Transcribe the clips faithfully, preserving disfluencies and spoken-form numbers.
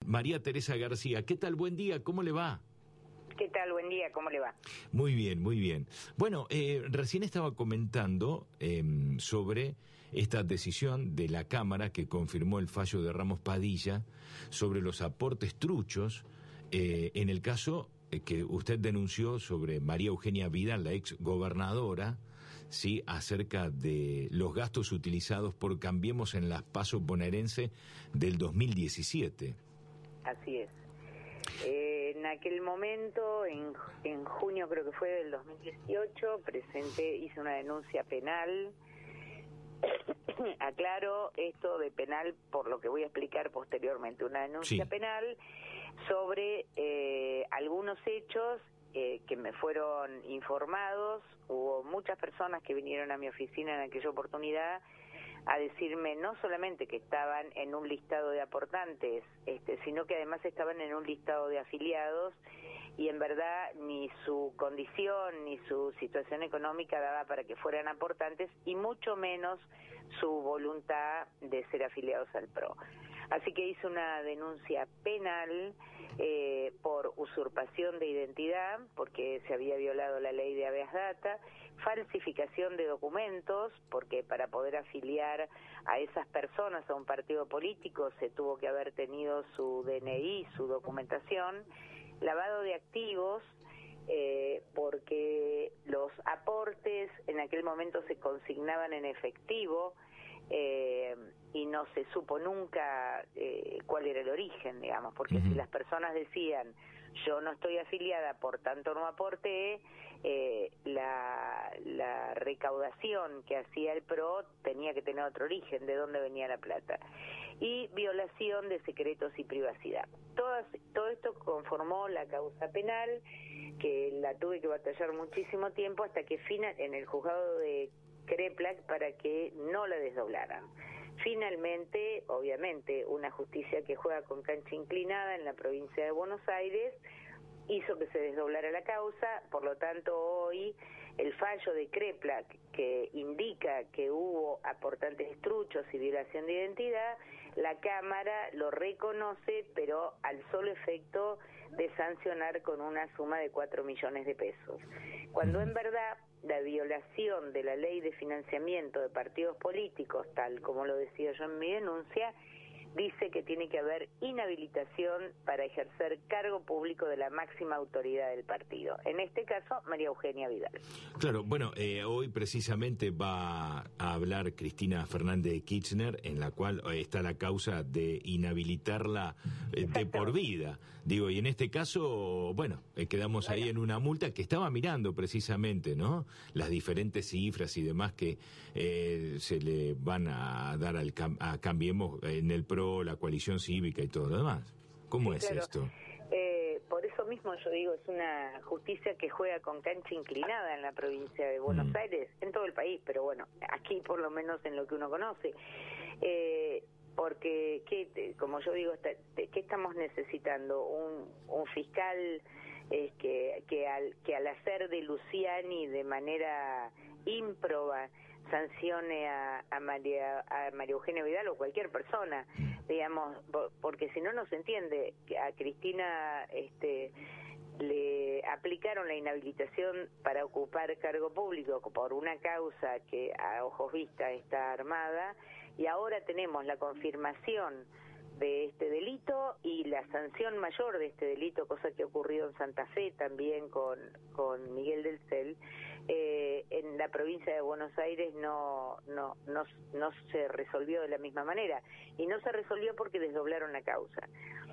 María Teresa García. ¿Qué tal? Buen día, ¿cómo le va? ¿Qué tal? Buen día, ¿cómo le va? Muy bien, muy bien. Bueno, eh, recién estaba comentando eh, sobre esta decisión de la Cámara que confirmó el fallo de Ramos Padilla sobre los aportes truchos eh, en el caso que usted denunció sobre María Eugenia Vidal, la ex gobernadora, sí, acerca de los gastos utilizados por Cambiemos en las PASO bonaerense del dos mil diecisiete. Así es. Eh, en aquel momento, en, en junio creo que fue del dos mil dieciocho, presenté, hice una denuncia penal. Aclaro esto de penal por lo que voy a explicar posteriormente, una denuncia sí. penal sobre eh, algunos hechos eh, que me fueron informados. Hubo muchas personas que vinieron a mi oficina en aquella oportunidad a decirme no solamente que estaban en un listado de aportantes, este, sino que además estaban en un listado de afiliados, y en verdad ni su condición ni su situación económica daba para que fueran aportantes, y mucho menos su voluntad de ser afiliados al P R O. Así que hice una denuncia penal eh, por usurpación de identidad, porque se había violado la ley de habeas data, falsificación de documentos, porque para poder afiliar a esas personas a un partido político se tuvo que haber tenido su D N I, su documentación, lavado de activos, eh, porque los aportes en aquel momento se consignaban en efectivo, Eh, y no se supo nunca eh, cuál era el origen, digamos, porque uh-huh. si las personas decían yo no estoy afiliada, por tanto no aporté, eh, la, la recaudación que hacía el P R O tenía que tener otro origen, de dónde venía la plata. Y violación de secretos y privacidad. Todas, todo esto conformó la causa penal, que la tuve que batallar muchísimo tiempo hasta que final, en el juzgado de CREPLAC, para que no la desdoblaran. Finalmente, obviamente, una justicia que juega con cancha inclinada en la provincia de Buenos Aires hizo que se desdoblara la causa. Por lo tanto, hoy el fallo de CREPLAC, que indica que hubo aportantes truchos y violación de identidad, la Cámara lo reconoce, pero al solo efecto de sancionar con una suma de cuatro millones de pesos. Cuando en verdad la violación de la ley de financiamiento de partidos políticos, tal como lo decía yo en mi denuncia, dice que tiene que haber inhabilitación para ejercer cargo público de la máxima autoridad del partido. En este caso, María Eugenia Vidal. Claro, bueno, eh, hoy precisamente va a hablar Cristina Fernández de Kirchner, en la cual está la causa de inhabilitarla eh, de por vida. Digo, y en este caso, bueno, eh, quedamos bueno. ahí en una multa que estaba mirando precisamente, ¿no? Las diferentes cifras y demás que eh, se le van a dar al a Cambiemos en el P R O, la coalición cívica y todo lo demás. ¿Cómo sí, es claro. esto? Eh, por eso mismo yo digo, es una justicia que juega con cancha inclinada en la provincia de Buenos mm. Aires, en todo el país, pero bueno, aquí por lo menos en lo que uno conoce. Eh, porque, ¿qué, como yo digo, ¿qué estamos necesitando? Un, un fiscal eh, que, que, al, que al hacer de Luciani de manera ímproba sancione a, a María a María Eugenia Vidal o cualquier persona, digamos, porque si no, no se entiende. A Cristina este le aplicaron la inhabilitación para ocupar cargo público por una causa que a ojos vistas está armada, y ahora tenemos la confirmación de este delito y la sanción mayor de este delito, cosa que ha ocurrido en Santa Fe también con, con Miguel del Cel. Eh, en la provincia de Buenos Aires no, no, no, no se resolvió de la misma manera, y no se resolvió porque desdoblaron la causa.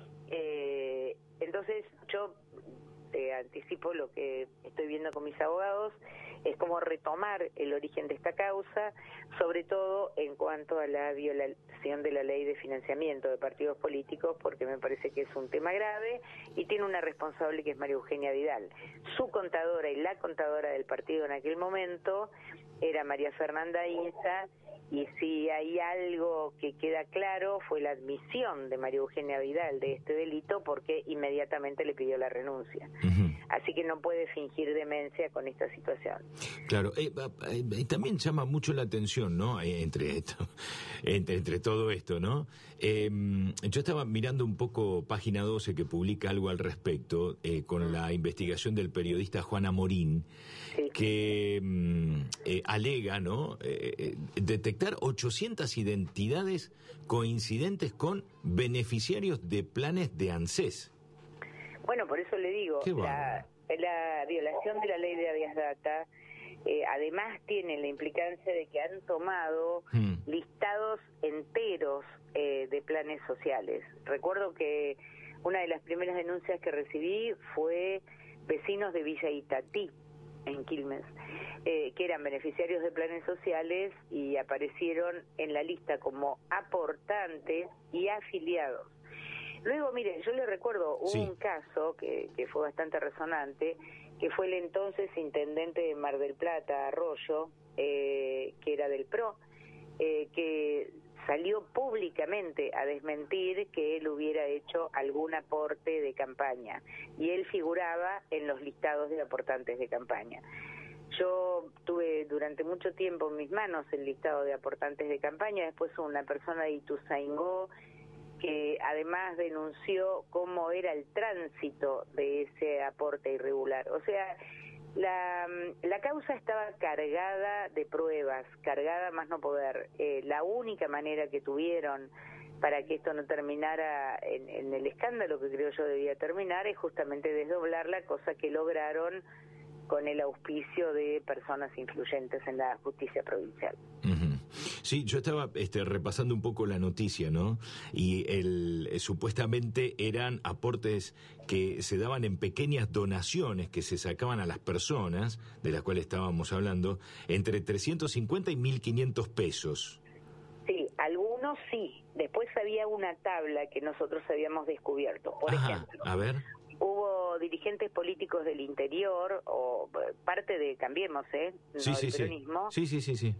Eh, entonces yo te anticipo lo que estoy viendo con mis abogados, es como retomar el origen de esta causa, sobre todo en cuanto a la violación de la ley de financiamiento de partidos políticos, porque me parece que es un tema grave y tiene una responsable que es María Eugenia Vidal. Su contadora y la contadora del partido en aquel momento era María Fernanda Inza, y si hay algo que queda claro fue la admisión de María Eugenia Vidal de este delito, porque inmediatamente le pidió la renuncia. Uh-huh. Así que no puede fingir demencia con esta situación. Claro, eh, eh, también llama mucho la atención, ¿no? Eh, entre esto, entre, entre todo esto, ¿no? Eh, yo estaba mirando un poco Página doce, que publica algo al respecto, eh, con uh-huh. la investigación del periodista Juan Amorín, sí. que eh, alega, ¿no? Eh, detectar ochocientas identidades coincidentes con beneficiarios de planes de ANSES. Bueno, por eso le digo, la, la violación de la ley de habeas data, eh, además tiene la implicancia de que han tomado hmm. listados enteros eh, de planes sociales. Recuerdo que una de las primeras denuncias que recibí fue vecinos de Villa Itatí, en Quilmes, eh, que eran beneficiarios de planes sociales y aparecieron en la lista como aportantes y afiliados. Luego, mire, yo le recuerdo sí. un caso que, que fue bastante resonante, que fue el entonces intendente de Mar del Plata, Arroyo, eh, que era del P R O, eh, que salió públicamente a desmentir que él hubiera hecho algún aporte de campaña, y él figuraba en los listados de aportantes de campaña. Yo tuve durante mucho tiempo en mis manos el listado de aportantes de campaña, después una persona de Ituzaingó que además denunció cómo era el tránsito de ese aporte irregular. O sea, la, la causa estaba cargada de pruebas, cargada más no poder. Eh, la única manera que tuvieron para que esto no terminara en, en el escándalo que creo yo debía terminar es justamente desdoblarla, cosa que lograron con el auspicio de personas influyentes en la justicia provincial. Uh-huh. Sí, yo estaba este, repasando un poco la noticia, ¿no? Y el, eh, supuestamente eran aportes que se daban en pequeñas donaciones que se sacaban a las personas, de las cuales estábamos hablando, entre trescientos cincuenta y mil quinientos pesos. Sí, algunos sí. Después había una tabla que nosotros habíamos descubierto. Por Ajá, ejemplo, a ver. Hubo dirigentes políticos del interior, o parte de Cambiemos, ¿eh? No sí, sí, del peronismo. Sí, sí, sí, sí.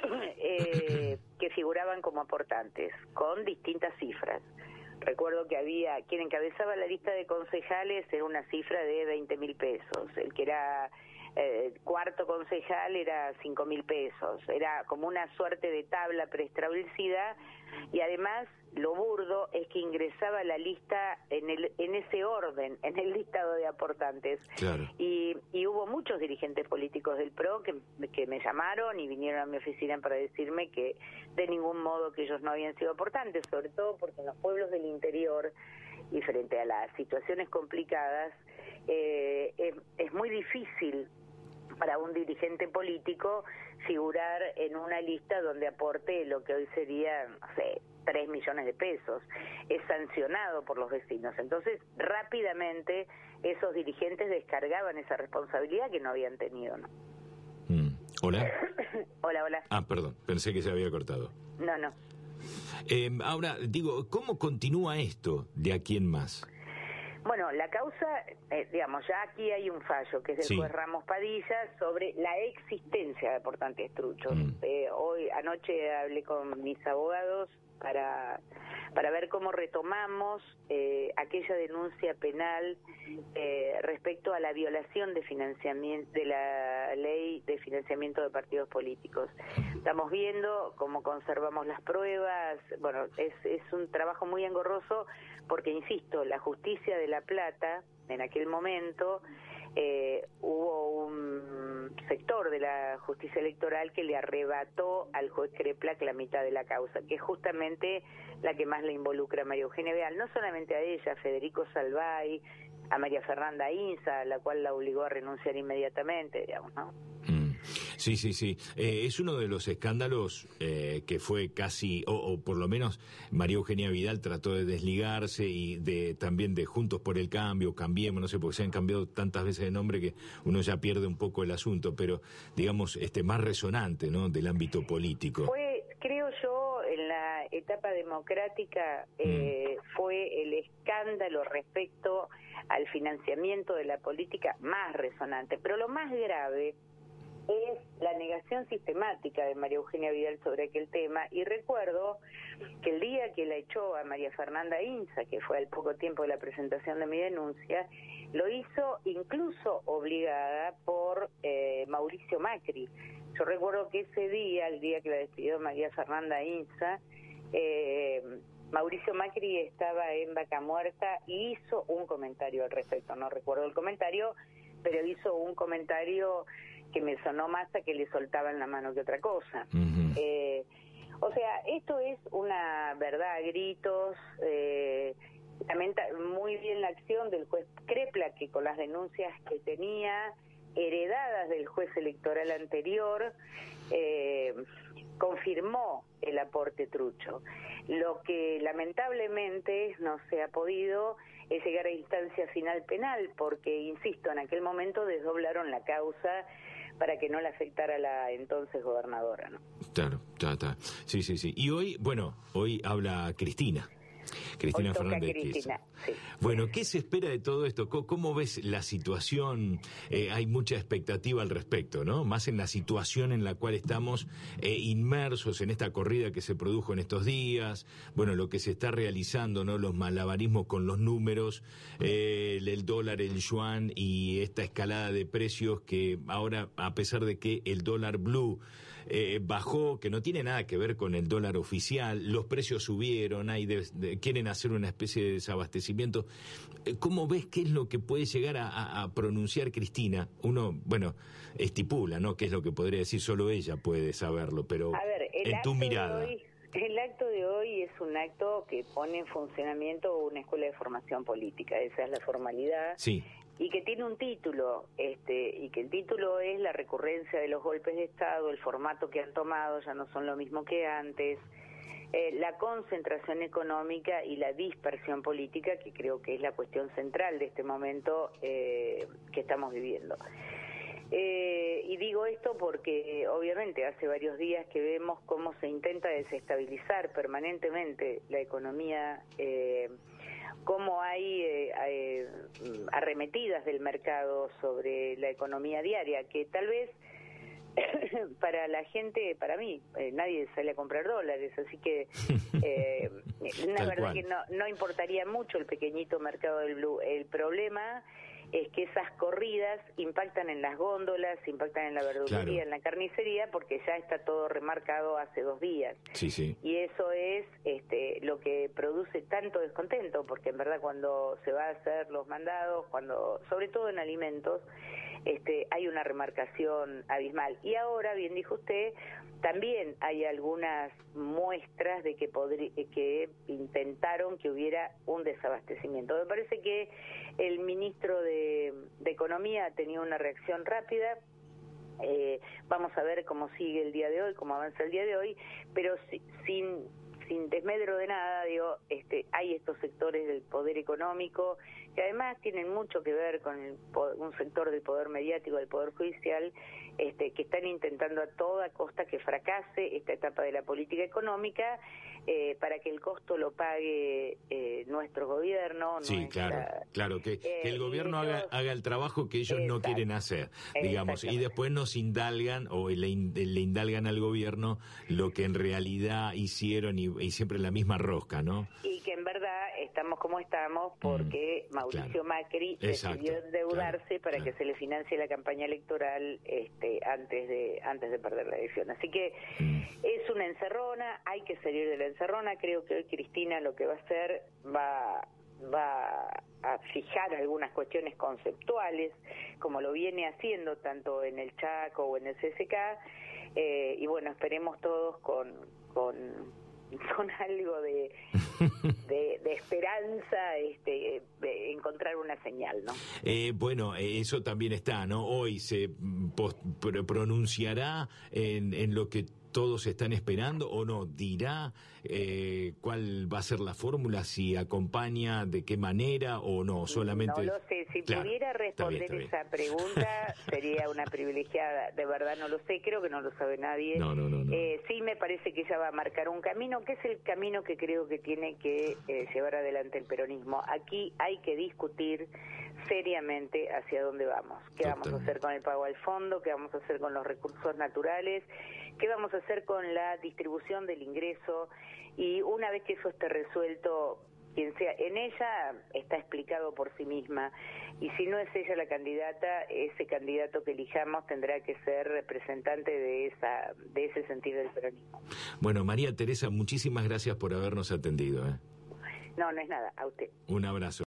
eh, que figuraban como aportantes, con distintas cifras. Recuerdo que había, quien encabezaba la lista de concejales era una cifra de veinte mil pesos, el que era eh, cuarto concejal era cinco mil pesos, era como una suerte de tabla preestablecida, y además lo burdo es que ingresaba a la lista en el en ese orden, en el listado de aportantes. Claro. Y, y hubo muchos dirigentes políticos del P R O que, que me llamaron y vinieron a mi oficina para decirme que de ningún modo que ellos no habían sido aportantes, sobre todo porque en los pueblos del interior y frente a las situaciones complicadas eh, es, es muy difícil para un dirigente político figurar en una lista donde aporte lo que hoy sería, no sé, tres millones de pesos. Es sancionado por los vecinos. Entonces, rápidamente, esos dirigentes descargaban esa responsabilidad que no habían tenido, ¿no? Mm. ¿Hola? Hola, hola. Ah, perdón, pensé que se había cortado. No, no. Eh, ahora, digo, ¿cómo continúa esto de aquí en más? Bueno, la causa, eh, digamos, ya aquí hay un fallo, que es del sí. juez Ramos Padilla, sobre la existencia de aportantes truchos. Mm. Eh, hoy, anoche hablé con mis abogados para para ver cómo retomamos eh, aquella denuncia penal eh, respecto a la violación de financiamiento de la ley de financiamiento de partidos políticos. Estamos viendo cómo conservamos las pruebas. Bueno, es, es un trabajo muy engorroso porque, insisto, la justicia de La Plata, en aquel momento, eh, hubo un sector de la justicia electoral que le arrebató al juez Kreplak la mitad de la causa, que es justamente la que más le involucra a María Eugenia Vidal, no solamente a ella, a Federico Salvay, a María Fernanda Inza, a la cual la obligó a renunciar inmediatamente, digamos, ¿no? Mm. Sí, sí, sí. Eh, es uno de los escándalos eh, que fue casi, o, o por lo menos María Eugenia Vidal trató de desligarse y de también de Juntos por el Cambio, Cambiemos, no sé, porque se han cambiado tantas veces de nombre que uno ya pierde un poco el asunto, pero digamos, este más resonante, ¿no?, del ámbito político. Fue, creo yo, en la etapa democrática eh, mm. fue el escándalo respecto al financiamiento de la política más resonante, pero lo más grave es la negación sistemática de María Eugenia Vidal sobre aquel tema, y recuerdo que el día que la echó a María Fernanda Inza, que fue al poco tiempo de la presentación de mi denuncia, lo hizo incluso obligada por eh, Mauricio Macri. Yo recuerdo que ese día, el día que la despidió María Fernanda Inza, eh, Mauricio Macri estaba en Vaca Muerta y hizo un comentario al respecto. No recuerdo el comentario, pero hizo un comentario que me sonó más a que le soltaban la mano que otra cosa. Uh-huh. eh, o sea, esto es una verdad a gritos. Eh, lamenta muy bien la acción del juez Crepla, que con las denuncias que tenía heredadas del juez electoral anterior, eh, confirmó el aporte trucho. Lo que lamentablemente no se ha podido es llegar a instancia final penal, porque, insisto, en aquel momento desdoblaron la causa para que no le afectara a la entonces gobernadora, ¿no? Claro, está, está. Sí, sí, sí. Y hoy, bueno, hoy habla Cristina. Cristina Hoy toca Fernández Cristina, sí. Bueno, ¿qué se espera de todo esto? ¿Cómo, cómo ves la situación? Eh, hay mucha expectativa al respecto, ¿no? Más en la situación en la cual estamos eh, inmersos en esta corrida que se produjo en estos días, bueno, lo que se está realizando, ¿no? Los malabarismos con los números, eh, el, el dólar, el yuan y esta escalada de precios que ahora, a pesar de que el dólar blue Eh, bajó, que no tiene nada que ver con el dólar oficial, los precios subieron, hay de, de, quieren hacer una especie de desabastecimiento. ¿Cómo ves qué es lo que puede llegar a, a, a pronunciar Cristina? Uno, bueno, estipula, ¿no? ¿Qué es lo que podría decir? Solo ella puede saberlo, pero a ver, en tu mirada. Hoy, el acto de hoy es un acto que pone en funcionamiento una escuela de formación política, esa es la formalidad. Sí. Y que tiene un título, este, y que el título es la recurrencia de los golpes de Estado, el formato que han tomado ya no son lo mismo que antes, eh, la concentración económica y la dispersión política, que creo que es la cuestión central de este momento eh, que estamos viviendo. Eh, y digo esto porque obviamente hace varios días que vemos cómo se intenta desestabilizar permanentemente la economía, eh, cómo hay eh, eh, arremetidas del mercado sobre la economía diaria, que tal vez para la gente, para mí, eh, nadie sale a comprar dólares, así que eh, la verdad cual. que no, no importaría mucho el pequeñito mercado del blue. El problema es que esas corridas impactan en las góndolas, impactan en la verdulería, claro. en la carnicería, porque ya está todo remarcado hace dos días. Sí, sí. Y eso es este, lo que produce tanto descontento, porque en verdad cuando se va a hacer los mandados, cuando, sobre todo en alimentos, este, hay una remarcación abismal. Y ahora, bien dijo usted, también hay algunas muestras de que, podri- que intentaron que hubiera un desabastecimiento. Me parece que el ministro de, de Economía ha tenido una reacción rápida. Eh, vamos a ver cómo sigue el día de hoy, cómo avanza el día de hoy, pero si, sin, sin desmedro de nada, digo, este, hay estos sectores del poder económico que además tienen mucho que ver con el, un sector del poder mediático, del poder judicial, este, que están intentando a toda costa que fracase esta etapa de la política económica, eh, para que el costo lo pague eh, nuestro gobierno. Sí, nuestra, claro, claro, que, eh, que el gobierno ellos, haga, haga el trabajo que ellos exacto, no quieren hacer, digamos, y después nos indalgan o le, le indalgan al gobierno lo que en realidad hicieron y, y siempre la misma rosca, ¿no? Y que en verdad estamos como estamos porque mm, Mauricio claro. Macri exacto, decidió endeudarse claro, para claro. que se le financie la campaña electoral este, antes de antes de perder la elección. Así que mm. es una encerrona, hay que salir de la encerrona. Creo que hoy Cristina lo que va a hacer va va a fijar algunas cuestiones conceptuales, como lo viene haciendo tanto en el Chaco o en el C S K, eh, y bueno, esperemos todos con con con algo de, de, de esperanza, este, de encontrar una señal, ¿no? Eh, bueno, eso también está, ¿no? Hoy se post, pronunciará en, en lo que todos están esperando o no, dirá eh, cuál va a ser la fórmula, si acompaña, de qué manera o no, solamente... No lo sé, si claro, pudiera responder está bien, está bien. esa pregunta sería una privilegiada, de verdad no lo sé, creo que no lo sabe nadie. No, no, no, no. Eh, sí me parece que ella va a marcar un camino, que es el camino que creo que tiene que eh, llevar adelante el peronismo. Aquí hay que discutir seriamente hacia dónde vamos, qué Totalmente. vamos a hacer con el pago al fondo, qué vamos a hacer con los recursos naturales, qué vamos a hacer con la distribución del ingreso, y una vez que eso esté resuelto, quien sea, en ella está explicado por sí misma, y si no es ella la candidata, ese candidato que elijamos tendrá que ser representante de esa de ese sentido del peronismo. Bueno, María Teresa, muchísimas gracias por habernos atendido, ¿eh? No, no es nada, a usted. Un abrazo.